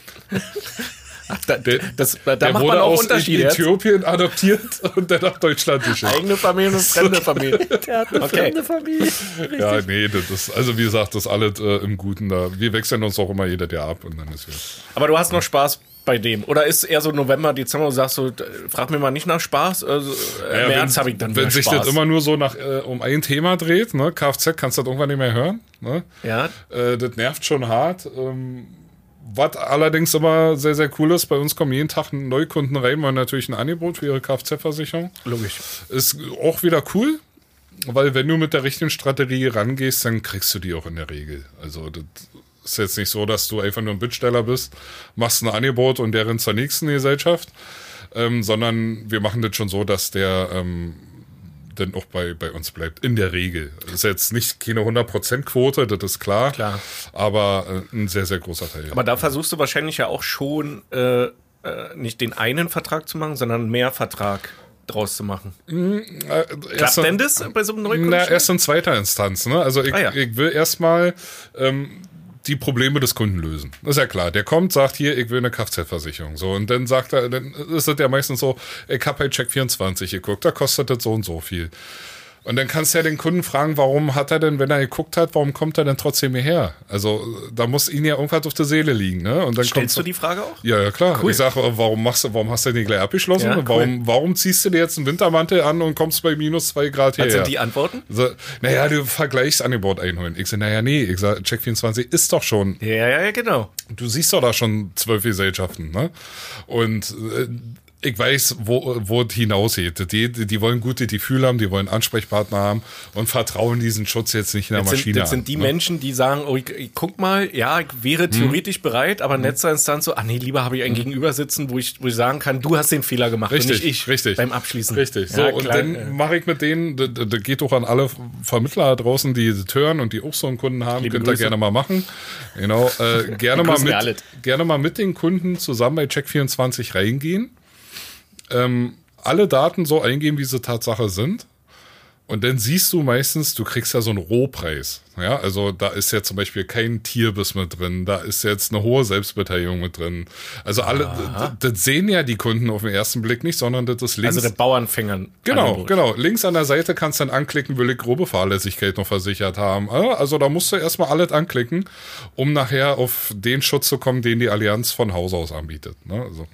Ach, da, Der, das, da der macht wurde man auch aus Unterschiede. jetzt. Äthiopien adoptiert und dann nach Deutschland geschickt. Eigene Familie und fremde Familie. Der hat eine Okay. fremde Familie. Richtig. Ja, nee, das ist, also wie gesagt, das ist alles äh, im Guten da. Wir wechseln uns auch immer jeder der ab und dann ist wir. Aber du hast noch Spaß bei dem. Oder ist eher so November, Dezember, du sagst so, äh, frag mir mal nicht nach Spaß. Also, äh, Ja, März wenn- habe ich dann Wenn wieder sich Spaß. das immer nur so nach, äh, um ein Thema dreht, ne, Kfz, kannst du das irgendwann nicht mehr hören. Ne? ja, Äh, das nervt schon hart. Ähm, was allerdings immer sehr, sehr cool ist, bei uns kommen jeden Tag Neukunden rein, weil natürlich ein Angebot für ihre Kfz-Versicherung. logisch. Ist auch wieder cool, weil wenn du mit der richtigen Strategie rangehst, dann kriegst du die auch in der Regel. Also das ist jetzt nicht so, dass du einfach nur ein Bittsteller bist, machst ein Angebot und der rennt zur nächsten Gesellschaft, ähm, sondern wir machen das schon so, dass der ähm, dann auch bei, bei uns bleibt, in der Regel. Das ist jetzt nicht keine hundert Prozent Quote, das ist klar, Klar. aber äh, ein sehr, sehr großer Teil. Aber da versuchst du wahrscheinlich ja auch schon äh, äh, nicht den einen Vertrag zu machen, sondern mehr Vertrag draus zu machen. Äh, Klappt erst- denn das bei so einem Neukunden? Na, erst in zweiter Instanz. Ne? Also ich, Ah, ja. ich will erstmal ähm, die Probleme des Kunden lösen. Das ist ja klar. Der kommt, sagt hier, ich will eine Kfz-Versicherung. So, und dann sagt er, dann ist es ja meistens so, ich habe bei Check vierundzwanzig geguckt, da kostet das so und so viel. Und dann kannst du ja den Kunden fragen, warum hat er denn, wenn er geguckt hat, warum kommt er denn trotzdem hierher? Also da muss ihm ja irgendwas auf der Seele liegen. Ne? Und dann Stellst du kommt die Frage auch? Ja, ja, klar. Cool. Ich sage, warum machst du, warum hast du den gleich abgeschlossen? Ja, cool. warum, warum ziehst du dir jetzt einen Wintermantel an und kommst bei minus zwei Grad Was hierher? sind die Antworten? So, naja, du Vergleichsangebot einholen. Ich sage, naja, nee, ich sage, Check vierundzwanzig ist doch schon, Ja, ja, ja, genau. du siehst doch da schon zwölf Gesellschaften, ne? Und äh, Ich weiß, wo, wo es hinausgeht. Die, die, die wollen gute Gefühle haben, die wollen Ansprechpartner haben und vertrauen diesen Schutz jetzt nicht in der das Maschine sind, das sind an, die ne? Menschen, die sagen, oh, ich, ich, guck mal, ja, ich wäre theoretisch hm. bereit, aber in letzter Instanz so, ah nee, lieber habe ich einen hm. Gegenüber sitzen, wo ich, wo ich sagen kann, du hast den Fehler gemacht richtig, und nicht ich richtig, beim Abschließen. Richtig, ja, so und klar, dann ja. mache ich mit denen, das, das geht auch an alle Vermittler da draußen, die das hören und die auch so einen Kunden haben, Liebe könnt ihr Grüße. gerne mal machen. Genau, äh, gerne, mal grüßen wir alle. mit, gerne mal mit den Kunden zusammen bei Check vierundzwanzig reingehen. Ähm, alle Daten so eingeben, wie sie Tatsache sind. Und dann siehst du meistens, du kriegst ja so einen Rohpreis. Ja, also da ist ja zum Beispiel kein Tierbiss mit drin, da ist jetzt eine hohe Selbstbeteiligung mit drin. Also alle, das, das sehen ja die Kunden auf den ersten Blick nicht, sondern das ist links. Also der Bauernfänger. Genau, genau. Links an der Seite kannst du dann anklicken, will ich grobe Fahrlässigkeit noch versichert haben. Also da musst du erstmal alles anklicken, um nachher auf den Schutz zu kommen, den die Allianz von Haus aus anbietet. Ne? Also.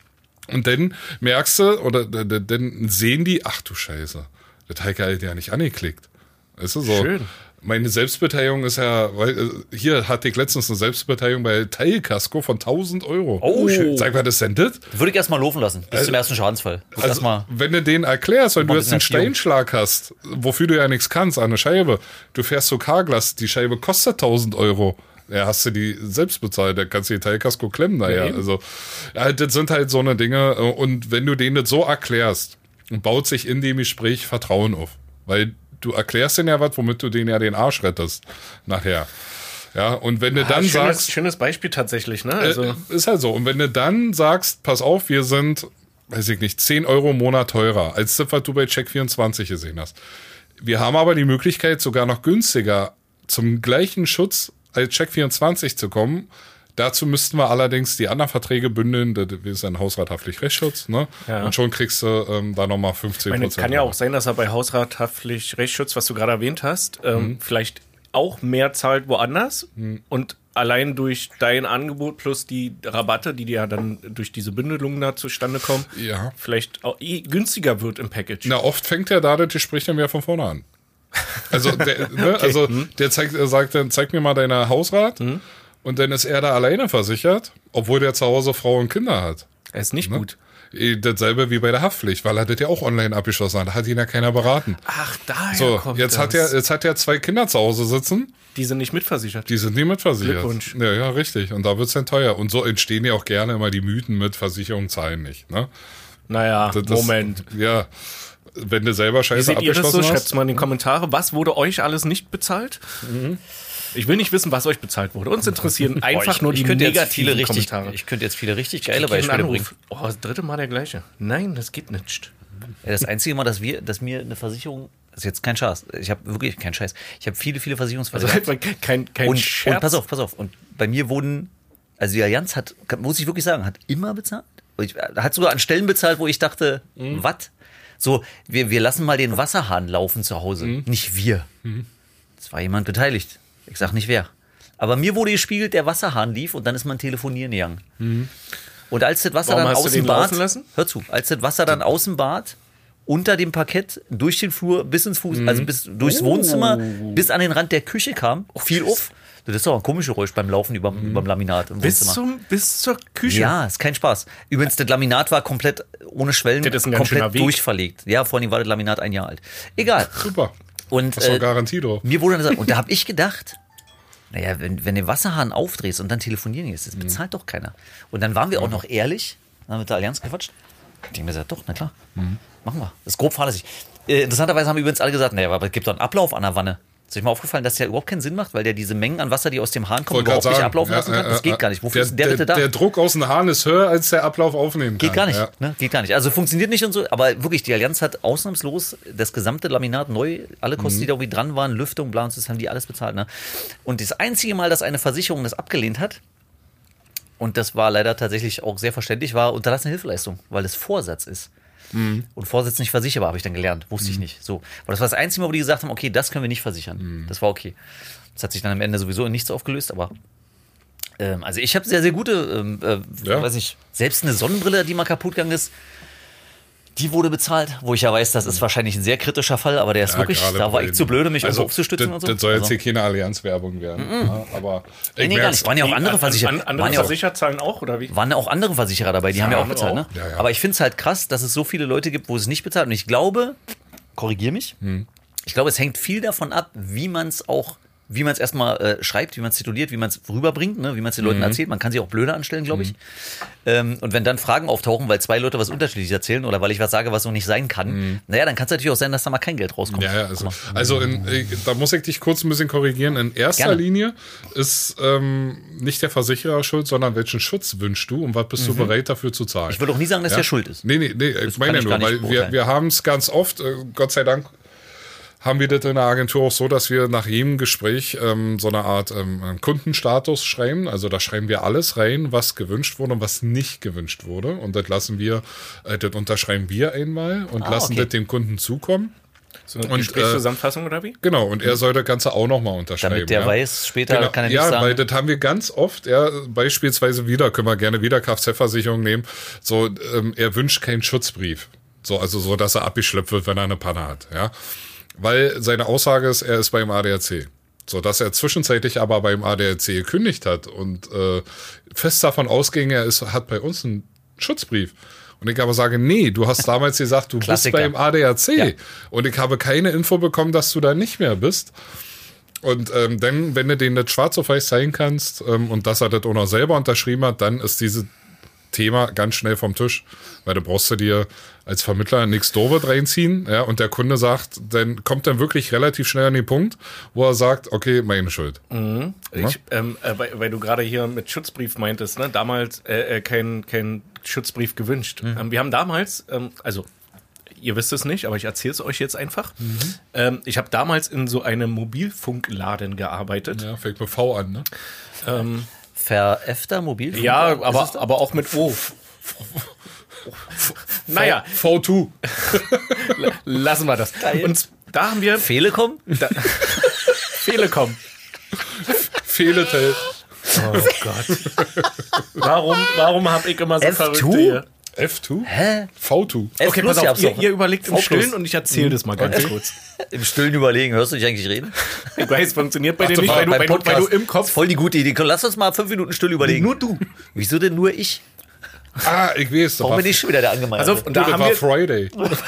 Und dann merkst du, oder dann sehen die, ach du Scheiße, der Heike hat ja nicht angeklickt. Weißt du, so. Schön. Meine Selbstbeteiligung ist ja, weil, hier hatte ich letztens eine Selbstbeteiligung bei Teilkasko von tausend Euro. Oh, schön. Sag mal, das sendet? Würde ich erstmal laufen lassen, bis Also- zum ersten Schadensfall. Würde Also, erstmal, wenn du den erklärst, wenn du Mal jetzt einen bisschen Erziehung. Steinschlag hast, wofür du ja nichts kannst, an eine Scheibe, du fährst so Carglass, die Scheibe kostet tausend Euro. Ja, hast du die selbst bezahlt, da kannst du die Teilkasko klemmen, naja. eben. Also, ja, das sind halt so eine Dinge. Und wenn du denen das so erklärst, baut sich in dem Gespräch Vertrauen auf. Weil du erklärst denen ja was, womit du denen ja den Arsch rettest, nachher. Ja, und wenn du Ah, dann schönes, sagst, schönes Beispiel tatsächlich, ne? Also, äh, ist halt so. Und wenn du dann sagst, pass auf, wir sind, weiß ich nicht, zehn Euro im Monat teurer, als das, was du bei Check vierundzwanzig gesehen hast. Wir haben aber die Möglichkeit, sogar noch günstiger zum gleichen Schutz als Check vierundzwanzig zu kommen. Dazu müssten wir allerdings die anderen Verträge bündeln. Das ist ein Hausrathaftlich Rechtsschutz, ne? Ja. Und schon kriegst du ähm, da nochmal fünfzehn ich meine, Prozent. kann ja auch sein, dass er bei Hausrathaftlich Rechtsschutz, was du gerade erwähnt hast, ähm, Mhm. vielleicht auch mehr zahlt woanders und allein durch dein Angebot plus die Rabatte, die dir ja dann durch diese Bündelungen da zustande kommen, Ja. vielleicht auch eh günstiger wird im Package. Na, oft fängt ja da das Gespräch dann wieder von vorne an. Also, der, ne, also der zeigt, er sagt dann, zeig mir mal deine Hausrat und dann ist er da alleine versichert, obwohl der zu Hause Frau und Kinder hat. Er ist nicht Ne? gut. Eh, Dasselbe wie bei der Haftpflicht, weil er das ja auch online abgeschlossen hat. Da hat ihn ja keiner beraten. Ach, daher So, kommt jetzt das. hat er, jetzt hat er zwei Kinder zu Hause sitzen, Die sind nicht mitversichert. die sind nie mitversichert. Glückwunsch. Ja, ja, richtig. Und da wird's dann teuer. Und so entstehen ja auch gerne immer die Mythen mit Versicherungen zahlen nicht. Ne? Naja, Das- das- Moment. Ja, wenn du selber Wie Scheiße seht ihr das so? abgeschlossen Schreibt hast. es mal in die Kommentare. Was wurde euch alles nicht bezahlt? Ich will nicht wissen, was euch bezahlt wurde. Uns interessieren einfach Boah, ich, nur die ich könnte jetzt negativen viele richtig, Kommentare. ich könnte jetzt viele richtig Ich geile krieg einen Beispiele bringen. Anruf. Oh, das dritte Mal der gleiche. Nein, das geht nicht. Ja, das einzige Mal, dass wir, dass mir eine Versicherung, das ist jetzt kein Scheiß, ich habe wirklich keinen Scheiß, ich habe viele, viele Versicherungsfälle. Also einfach kein, kein und, Scherz. und pass auf, pass auf. Und bei mir wurden, also die Allianz hat, muss ich wirklich sagen, hat immer bezahlt. Ich, hat sogar an Stellen bezahlt, wo ich dachte, Mhm. was? So, wir, wir lassen mal den Wasserhahn laufen zu Hause. Mhm. Nicht wir. Es war jemand beteiligt. Ich sag nicht wer. Aber mir wurde gespiegelt, der Wasserhahn lief und dann ist man telefonieren gegangen. Und als das Wasser Warum dann hast du aus den dem Bad, laufen lassen? hör zu, als das Wasser dann aus dem Bad, unter dem Parkett, durch den Flur, bis ins Fuß, also bis durchs Wohnzimmer, bis an den Rand der Küche kam, fiel auf. Das ist doch ein komisches Geräusch beim Laufen über, überm Laminat im bis, Wohnzimmer. zum, bis zur Küche. Ja, ist kein Spaß. Übrigens, das Laminat war komplett ohne Schwellen, Das ist ein ganz schöner komplett Weg. durchverlegt. Ja, vor allem war das Laminat ein Jahr alt. Egal. Super. Und Hast du äh, Garantie drauf. mir wurde dann gesagt, und da habe ich gedacht, naja, wenn, wenn du den Wasserhahn aufdrehst und dann telefonieren gehst, das bezahlt doch keiner. Und dann waren wir auch noch ehrlich, haben mit der Allianz gequatscht. Ich denke mir gesagt, doch, na klar, machen wir. Das ist grob fahrlässig. Äh, interessanterweise haben übrigens alle gesagt, naja, aber es gibt doch einen Ablauf an der Wanne. Ist euch mal aufgefallen, dass der überhaupt keinen Sinn macht, weil der diese Mengen an Wasser, die aus dem Hahn kommen, Wollte überhaupt grad nicht sagen, ablaufen ja, lassen kann? ja, Das geht ja. gar nicht. Wofür der, ist denn der, der, bitte da? Der Druck aus dem Hahn ist höher, als der Ablauf aufnehmen kann. Geht gar nicht, Ja. ne? Geht gar nicht. Also funktioniert nicht und so, aber wirklich, die Allianz hat ausnahmslos das gesamte Laminat neu, alle Kosten, Mhm. die da irgendwie dran waren, Lüftung, bla und das haben die alles bezahlt, ne? Und das einzige Mal, dass eine Versicherung das abgelehnt hat, und das war leider tatsächlich auch sehr verständlich, war unterlassene Hilfeleistung, weil es Vorsatz ist. Mhm. Und Vorsatz nicht versicherbar, habe ich dann gelernt. Wusste ich nicht. So. Aber das war das einzige Mal, wo die gesagt haben, okay, das können wir nicht versichern. Mhm. Das war okay. Das hat sich dann am Ende sowieso in nichts aufgelöst, aber ähm, also ich habe sehr, sehr gute, ähm, äh, Ja. weiß ich, selbst eine Sonnenbrille, die mal kaputt gegangen ist, Die wurde bezahlt, wo ich ja weiß, das ist wahrscheinlich ein sehr kritischer Fall, aber der ist Ja, wirklich, gerade da war bei ich zu blöde, mich also, irgendwo aufzustützen das, und so. Das soll jetzt Also, hier keine Allianz-Werbung werden. Mm-mm. Ja, aber nee, nee, gar nicht. Waren ja auch andere Versicherer. An, andere waren ja auch, Versicherer zahlen auch, oder wie? waren ja auch andere Versicherer dabei, die Ja, haben ja auch andere bezahlt. Ne? auch. Ja, ja. Aber ich finde es halt krass, dass es so viele Leute gibt, wo es nicht bezahlt. Und ich glaube, korrigier mich, Hm. ich glaube, es hängt viel davon ab, wie man es auch, wie man es erstmal äh, schreibt, wie man es tituliert, wie man es rüberbringt, ne? wie man es den Leuten Mhm. erzählt. Man kann sich auch blöder anstellen, glaube ich. Ähm, und wenn dann Fragen auftauchen, weil zwei Leute was unterschiedliches erzählen oder weil ich was sage, was so nicht sein kann, naja, dann kann es natürlich auch sein, dass da mal kein Geld rauskommt. Ja, ja, also, also in, äh, da muss ich dich kurz ein bisschen korrigieren. In erster Gerne. Linie ist ähm, nicht der Versicherer schuld, sondern welchen Schutz wünschst du und was bist du bereit dafür zu zahlen? Ich würde auch nie sagen, dass Ja? der schuld ist. Nee, nee, nee, ich meine kann ich ja nur, gar nicht weil wir, beurteilen. wir haben es ganz oft, äh, Gott sei Dank, haben wir das in der Agentur auch so, dass wir nach jedem Gespräch ähm, so eine Art ähm, Kundenstatus schreiben. Also da schreiben wir alles rein, was gewünscht wurde und was nicht gewünscht wurde. Und das lassen wir, äh, das unterschreiben wir einmal und Ah, lassen okay. das dem Kunden zukommen. So eine Und, Gesprächszusammenfassung oder wie? Genau, und er soll das Ganze auch nochmal unterschreiben. Damit der ja. weiß, später Genau. kann er nicht ja, sagen. weil das haben wir ganz oft, ja, beispielsweise wieder, können wir gerne wieder Kfz-Versicherung nehmen, so, ähm, er wünscht keinen Schutzbrief. So, also so, dass er abgeschleppt wird, wenn er eine Panne hat, ja. Weil seine Aussage ist, er ist beim A D A C. So, dass er zwischenzeitlich aber beim A D A C gekündigt hat und äh, fest davon ausging, er ist, hat bei uns einen Schutzbrief. Und ich aber sage, nee, du hast damals gesagt, du Klassiker. bist beim A D A C. Ja. Und ich habe keine Info bekommen, dass du da nicht mehr bist. Und ähm, dann, wenn du denen das schwarz auf weiß zeigen kannst ähm, und dass er das auch noch selber unterschrieben hat, dann ist dieses Thema ganz schnell vom Tisch. Weil du brauchst du dir als Vermittler nichts Doofes reinziehen. Ja, und der Kunde sagt, dann kommt dann wirklich relativ schnell an den Punkt, wo er sagt, okay, meine Schuld. Ich, ähm, äh, weil, weil du gerade hier mit Schutzbrief meintest, ne? Damals äh, äh, kein, kein Schutzbrief gewünscht. Ähm, wir haben damals, ähm, also ihr wisst es nicht, aber ich erzähle es euch jetzt einfach. Ähm, ich habe damals in so einem Mobilfunkladen gearbeitet. Ja, fängt mit V an, ne? Ähm, Veräfter Mobilfunk? ja, Ist es aber, da? aber auch mit O. Naja, V zwei. lassen wir das. Geil. Und da haben wir Fehlekom? da, Fehlekom. Fehletel. Oh Gott. Warum, warum habe ich immer so F zwei? verrückte hier? F zwei? Hä? V zwei. F Okay, plus pass auf, gab's ihr, doch. ihr überlegt im V plus. Stillen und ich erzähle das mal ganz kurz. Im Stillen überlegen. Hörst du dich eigentlich reden? Ich weiß, es funktioniert bei Ach, dir du nicht, war weil du, Beim weil, du, weil du im Das ist Kopf... voll die gute Idee. Komm, lass uns mal fünf Minuten still überlegen. Nur du. Wieso denn nur ich? Ah, ich weiß. Warum bin ich schon wieder der Angemeine? Also, und da das haben, war wir, Friday.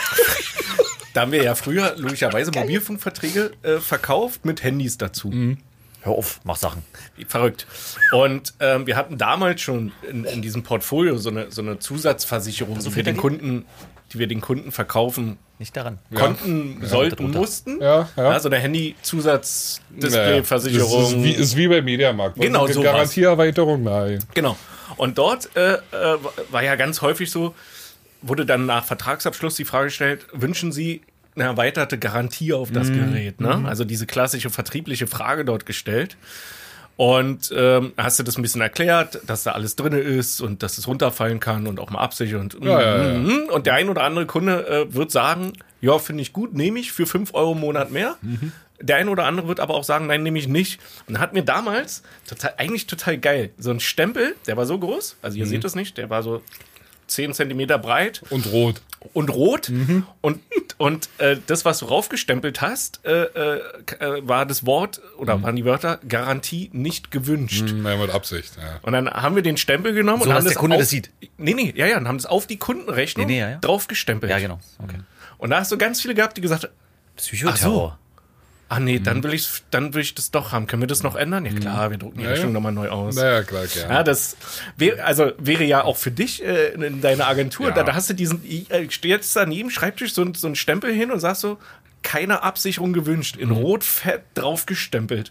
da haben wir ja früher logischerweise Mobilfunkverträge äh, verkauft mit Handys dazu. Hör auf, mach Sachen. Verrückt. Und ähm, wir hatten damals schon in, in diesem Portfolio so eine, so eine Zusatzversicherung, die wir, den Kunden, die wir den Kunden verkaufen Nicht daran. konnten, sollten, darunter. mussten. Ja, ja. So eine Handy-Zusatz-Display-Versicherung. Das ist wie, ist wie beim Mediamarkt. Genau, so. sowas. Garantieerweiterung, nein. Genau. Und dort äh, äh, war ja ganz häufig so, wurde dann nach Vertragsabschluss die Frage gestellt, wünschen Sie eine erweiterte Garantie auf das Gerät? Ne? Also diese klassische vertriebliche Frage dort gestellt. Und ähm, hast du das ein bisschen erklärt, dass da alles drin ist und dass es runterfallen kann und auch mal absichern. Und, Ja, ja, ja. Mhm. und der ein oder andere Kunde äh, wird sagen, ja, finde ich gut, nehme ich für fünf Euro im Monat mehr. Der eine oder andere wird aber auch sagen, nein, nehme ich nicht. Und hat mir damals, total, eigentlich total geil, so ein Stempel, der war so groß, also ihr seht es nicht, der war so zehn Zentimeter breit Und rot. und rot. Und, und äh, das, was du raufgestempelt hast, äh, äh, äh, war das Wort oder waren die Wörter Garantie nicht gewünscht. Nein, mit Absicht, ja. Und dann haben wir den Stempel genommen So, und dass haben der das Kunde auf, das sieht. Nee, nee, ja, ja, und haben das auf die Kundenrechnung Nee, nee, ja, ja. draufgestempelt. Ja, genau. Okay. Und da hast du ganz viele gehabt, die gesagt haben, Psychoterror. ah nee, dann will ich dann will ich das doch haben. Können wir das noch ändern? Ja klar, wir drucken die Ja, Rechnung ja. nochmal neu aus. Naja, klar, gerne. Ja, das wär, also wäre ja auch für dich äh, in deiner Agentur, Ja. da, da hast du diesen, äh, stellst daneben Schreibtisch so, ein- so einen Stempel hin und sagst so, keine Absicherung gewünscht, in rot fett drauf gestempelt.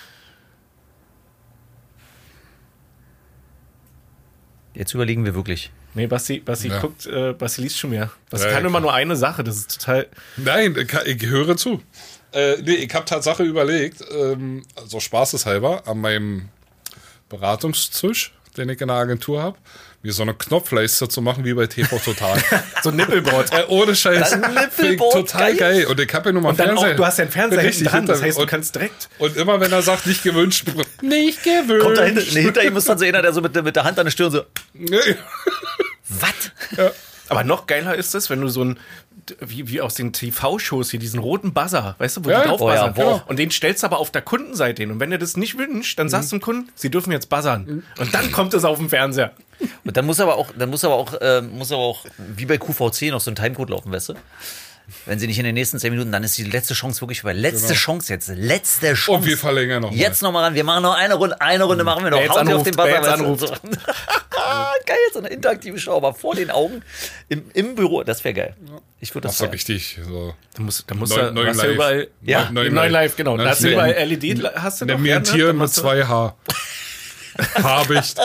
Jetzt überlegen wir wirklich. Nee, Basti, Basti Ja. guckt, äh, Basti liest schon mehr. Basti Ja, kann ja, immer klar. nur eine Sache, das ist total. Nein, ich, ich höre zu. Äh, nee, ich habe Tatsache überlegt, ähm, so spaßeshalber, an meinem Beratungstisch, den ich in der Agentur habe, mir so eine Knopfleiste zu machen wie bei T V Total. So ein Nippelboard. äh, ohne Scheiß. Ein Find ich Nippelboard, total geil. geil. Und ich habe ja nur mal Und dann Fernseher. auch, du hast ja einen Fernseher Richtig, hinten dran, das hinter- heißt, du und- kannst direkt. Und immer wenn er sagt, nicht gewünscht, nicht gewünscht. Kommt dahinter, nee, hinter ihm ist dann so einer, der so mit, der- mit der Hand an der Stirn so, Nee. was? Ja. Aber noch geiler ist es, wenn du so ein, wie, wie aus den T V-Shows hier, diesen roten Buzzer, weißt du, wo Ja, die drauf oh ja, buzzern. boah. Und den stellst du aber auf der Kundenseite hin. Und wenn du das nicht wünschst, dann sagst du dem Kunden, sie dürfen jetzt buzzern. Und dann kommt es auf den Fernseher. Und dann muss aber auch, dann muss aber auch, äh, muss aber auch, wie bei Q V C noch so ein Timecode laufen, weißt du? Wenn sie nicht in den nächsten zehn Minuten, dann ist die letzte Chance wirklich vorbei. Letzte Genau. Chance jetzt, letzte Chance. Und wir verlängern noch. Jetzt noch mal ran, wir machen noch eine Runde, eine Runde machen wir noch. Wer jetzt Hauen Sie auf anruft, den Buzzer. wer jetzt weißt du, anruft. und so. Geil, so eine interaktive Show, aber vor den Augen im, im Büro, das wäre geil. Ich würde Das das ist so feiern. richtig. So. Da muss, da muss Neu- da, neuen hast du Live. überall, Ja, neuen Live, live genau. Da hast du Ne- überall L E D, hast du Nimm doch, mir ja, ein ne? Tier Dann mit machst du- zwei H. Habicht.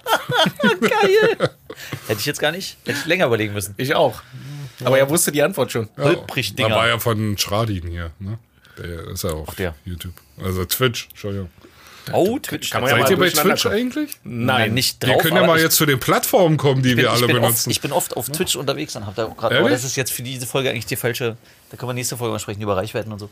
Geil. Hätte ich jetzt gar nicht, hätte ich länger überlegen müssen. Ich auch. Aber er wusste die Antwort schon. Ja, Holprig-Dinger. da war ja von Schradin hier. Ne? Der ist ja auch der. YouTube. Also Twitch, Entschuldigung. Oh, Twitch. Kann man ja Seid mal ihr bei durcheinander Twitch kommen. eigentlich? Nein, nicht Wir drauf. können ja aber mal ich- jetzt zu den Plattformen kommen, die Ich bin, wir alle ich, bin oft, benutzen. ich bin oft auf Twitch unterwegs und habe da gerade, aber Ehrlich? das ist jetzt für diese Folge eigentlich die falsche, da können wir nächste Folge mal sprechen über Reichweiten und so.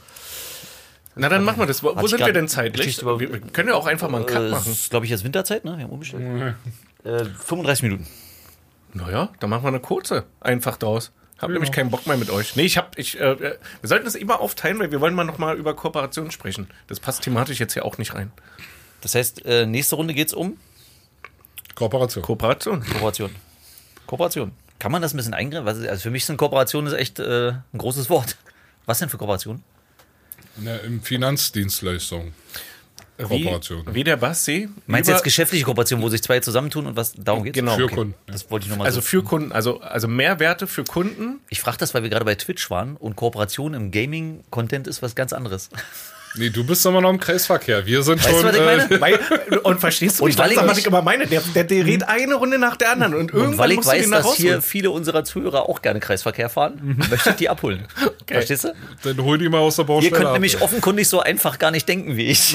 Na, dann machen wir das. Wo, wo Hat sich sind wir grad denn zeitlich? Geschichte über- Wir, wir können ja auch einfach mal einen Cut Äh, machen. ist, glaube ich, jetzt Winterzeit, ne? Wir haben umgestellt. Äh, fünfunddreißig Minuten. Naja, dann machen wir eine kurze einfach draus. Hab nämlich keinen Bock mehr mit euch. Nee, ich hab, ich, äh, wir sollten das immer aufteilen, weil wir wollen mal noch mal über Kooperationen sprechen. Das passt thematisch jetzt hier auch nicht rein. Das heißt, äh, nächste Runde geht's um Kooperation. Kooperation. Kooperation. Kooperation. Kann man das ein bisschen eingrenzen? Was ist- Also für mich sind Kooperationen ist echt äh, ein großes Wort. Was denn für Kooperationen? Ne, Im Finanzdienstleistung. Kooperation. Wie, wie der Basti. Meinst du über- jetzt geschäftliche Kooperation, wo sich zwei zusammentun und was darum geht? Genau. Für okay. Kunden. Ja. Das wollte ich nochmal Also so. für Kunden, also, also Mehrwerte für Kunden. Ich frage das, weil wir gerade bei Twitch waren und Kooperation im Gaming-Content ist was ganz anderes. Nee, du bist immer noch im Kreisverkehr. Wir sind Weißt du, schon. was ich meine? äh, Weil, und verstehst du Und mich weil ich langsam, was nicht- ich immer meine? Der, der, der redet eine Runde nach der anderen und Und irgendwann weil ich musst du weiß, den da dass hier rausholen. viele unserer Zuhörer auch gerne Kreisverkehr fahren, möchte ich die abholen. Verstehst du? Dann hol die mal aus der Baustelle. Ihr könnt ab. nämlich offenkundig so einfach gar nicht denken wie ich.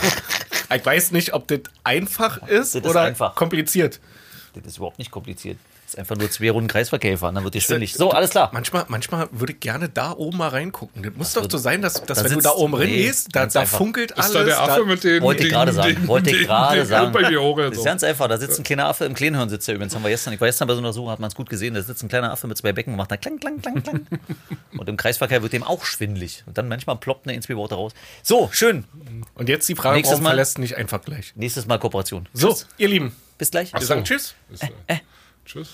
Ich weiß nicht, ob das einfach ist Das ist oder einfach. kompliziert. Das ist überhaupt nicht kompliziert. Das ist einfach nur zwei Runden Kreisverkehr fahren, dann wird dir schwindelig. So, alles klar. Manchmal, manchmal würde ich gerne da oben mal reingucken. Das muss doch wird- so sein, dass, dass da wenn du sitzt- da oben nee, reingehst, da, ganz da einfach. funkelt alles. Ist da der Affe mit den. Wollte ich den- gerade sagen. den- Wollte ich den- gerade den- sagen. Bei mir hoch Das jetzt ist ganz einfach. Da sitzt ein kleiner Affe im Kleinhirn, sitzt er übrigens. Haben wir gestern, ich war gestern bei so einer Suche, hat man es gut gesehen. Da sitzt ein kleiner Affe mit zwei Becken und macht da klang, klang, klang, klang. Und im Kreisverkehr wird dem auch schwindelig. Und dann manchmal ploppt eine Inspirator raus. So, schön. Und jetzt die Frage, Nächstes warum Mal- verlässt nicht einfach gleich? Nächstes Mal Kooperation. So, ihr Lieben, Bis gleich. wir sagen Tschüss. Ist, äh, Tschüss.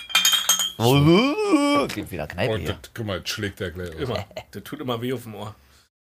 Geht wieder Kneipe Oh, hier. das, guck mal, jetzt schlägt der gleich aus. Immer. Der tut immer weh auf dem Ohr.